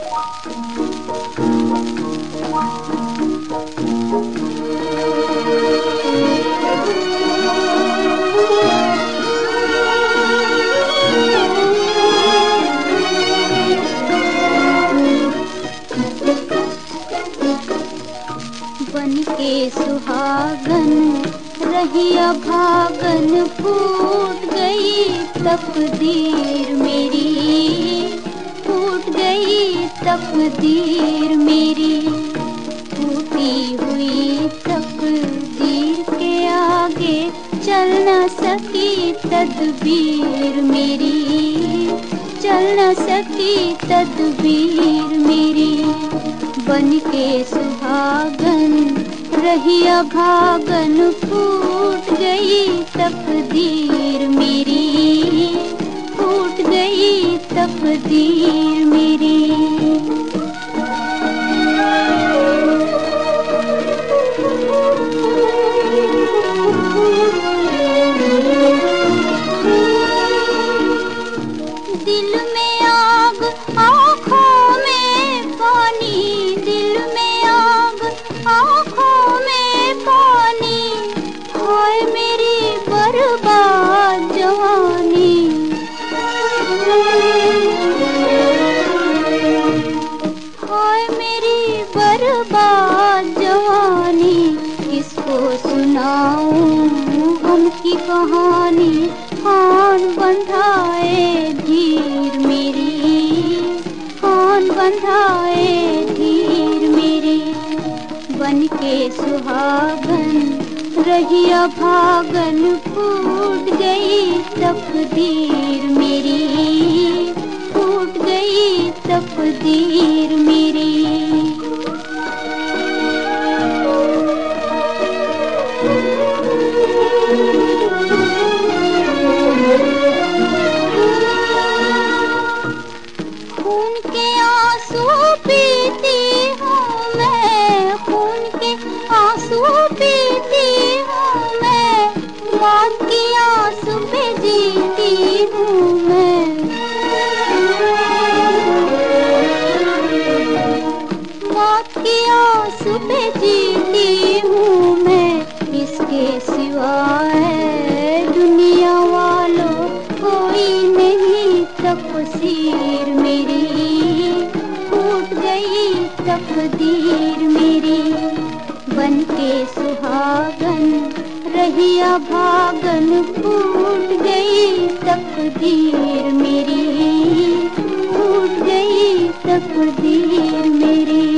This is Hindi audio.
बन के सुहागन रही अभागन, फूट गई तकदीर मेरी, फूट गई तकदीर मेरी। टूटी हुई तकदीर के आगे चल न सकी तदबीर मेरी, चल न सकी तदबीर मेरी। बन के सुहागन रही अभागन, फूट गई तकदीर मेरी, फूट गई तकदीर मेरी। दिल में आग आँखों में पानी, दिल में आग आँखों में पानी, हाय मेरी बर्बाद जवानी, हाय मेरी बर्बाद जवानी। किसको सुनाऊं गम की कहानी, कौन बंधाए धीर मेरी, कौन बंधाए धीर मेरी। बन के सुहागन रही अभागन, फूट गई तकदीर मेरी, फूट गई तकदीर मेरी। खून के आंसू पीती हूँ मैं, खून के आंसू पीती हूँ मैं, मौत की आंसू पे जीती हूँ मैं, मौत की आंसू पे जीती हूँ मैं। इसके सिवाय दुनिया वालों कोई नहीं तकसीर मेरी, फूट गई तकदीर मेरी। बन के सुहागन रही अभागन, फूट गई तकदीर मेरी, फूट गई तकदीर मेरी।